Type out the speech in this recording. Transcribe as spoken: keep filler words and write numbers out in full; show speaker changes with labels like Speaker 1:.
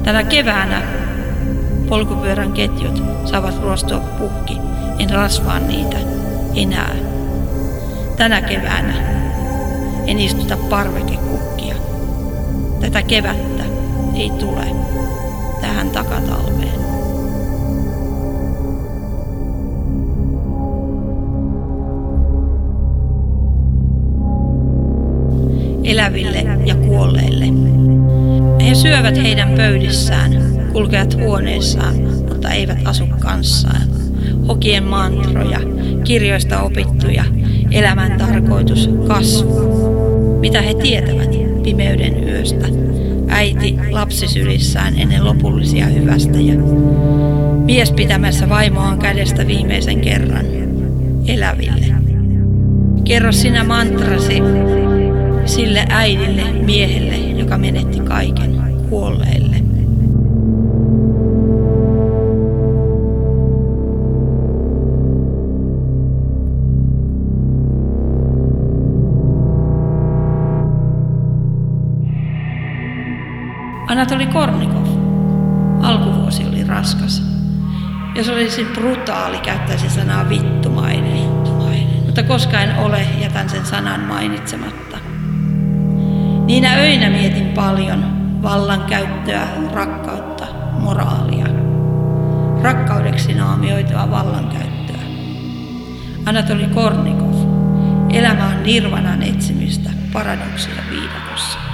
Speaker 1: Tänä keväänä polkupyörän ketjut saavat ruostua puhki, en rasvaa niitä enää. Tänä keväänä en istuta parvekekukkia. Tätä kevättä ei tule tähän takatalveen. Eläville ja kuolleille. He syövät heidän pöydissään, kulkevat huoneissaan, mutta eivät asu kanssaan. Hokien mantroja, kirjoista opittuja, elämän tarkoitus, kasvu. Mitä he tietävät pimeyden yöstä? Äiti lapsisylissään ennen lopullisia hyvästejä. Mies pitämässä vaimoaan kädestä viimeisen kerran. Eläville. Kerro sinä mantrasi sille äidille, miehelle, joka menetti kaiken, kuolleille. Anatoli Kornikov. Alkuvuosi oli raskas. Jos olisin brutaali, käyttäisin sanaa vittumainen. Mutta koska en ole, jätän sen sanan mainitsematta. Niinä öinä mietin paljon vallankäyttöä, rakkautta, moraalia. Rakkaudeksi naamioitua vallankäyttöä. Anatoli Kornikov. Elämä on nirvanan etsimistä paradoksia viidakossa.